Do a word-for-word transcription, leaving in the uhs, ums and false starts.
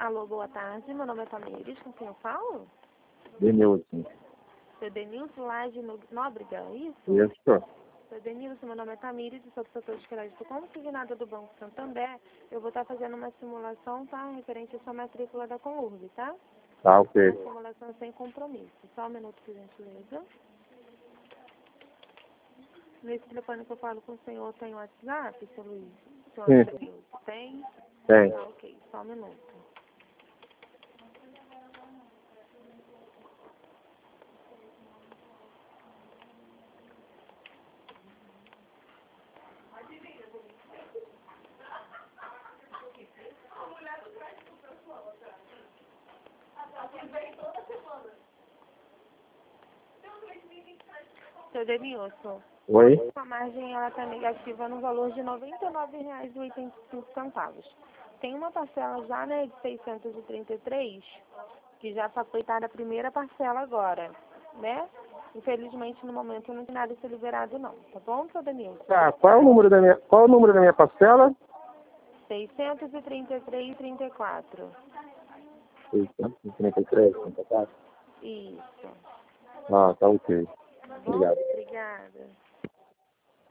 Alô, boa tarde. Meu nome é Tamires. Com quem eu falo? Denilson. Seu Denilson lá de No- Nóbrega, é isso? Isso. Seu Denilson, meu nome é Tamires e sou do setor de crédito consignado do Banco Santander. Eu vou estar fazendo uma simulação, tá? Referente à sua matrícula da Conurb, tá? Tá, ok. Uma simulação sem compromisso. Só um minuto, por gentileza. Nesse telefone que eu falo com o senhor tem WhatsApp, seu Luiz? Senhor Sim. Denilson, tem? Tem. Ah, ok. Só um minuto. Seu Denilson, Oi? a margem ela está negativa no valor de noventa e nove reais e oitenta e cinco centavos. Tem uma parcela já, né, de seiscentos e trinta e três, que já está quitada a primeira parcela agora, né? Infelizmente, no momento, não tem nada a ser liberado, não. Tá bom, seu Denilson? Tá, qual é o número da minha, qual é o número da minha parcela? seiscentos e trinta e três e trinta e quatro. seiscentos e trinta e três, trinta e quatro. Isso. Ah, tá ok. Tá bom? Obrigado. Obrigada.